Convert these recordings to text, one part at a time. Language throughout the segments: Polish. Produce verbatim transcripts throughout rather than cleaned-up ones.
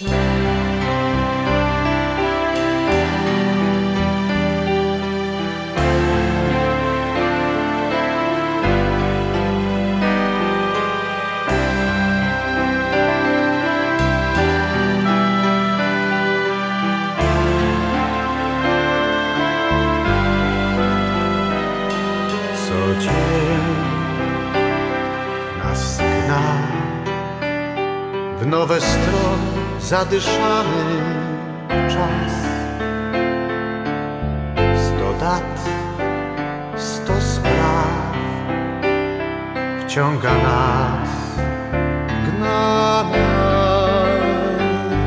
Co dzień nas gna w nowe strony zadyszany czas. Sto dat, sto spraw wciąga nas, gna nas.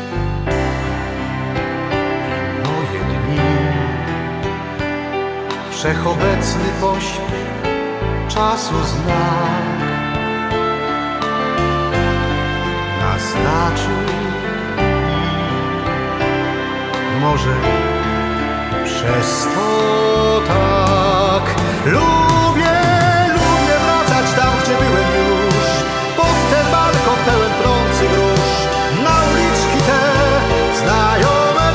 I moje dni, wszechobecny pośpiech czasu znak naznaczył i może przez to tak lubię, lubię wracać tam, gdzie byłem już, pod ten balkon pełen trących róż, na uliczki te znajome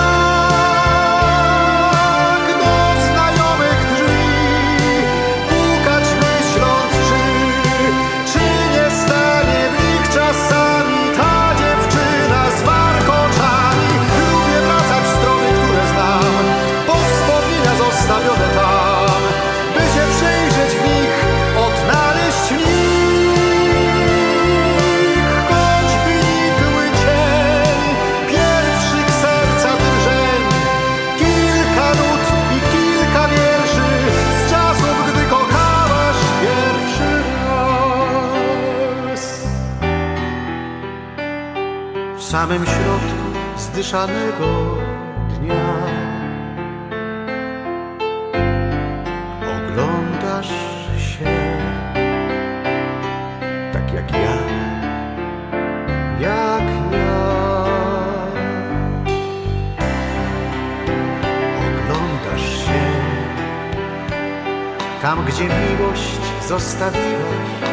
tak, do znajomych drzwi pukać, myśląc, czy, czy nie stanie w nich czasami ta dziewczyna z warkoczami. Lubię wracać w strony, które znam, po wspomnienia zostawione tam, by się przejrzeć w nich, odnaleźć w nich choćby nikły cień pierwszych serca drżeń. Kilka nut i kilka wierszy z czasów, gdy kochałaś pierwszy raz. W samym środku zdyszanego dnia oglądasz się tak jak ja, jak ja. Oglądasz się tam, gdzie miłość zostawiłaś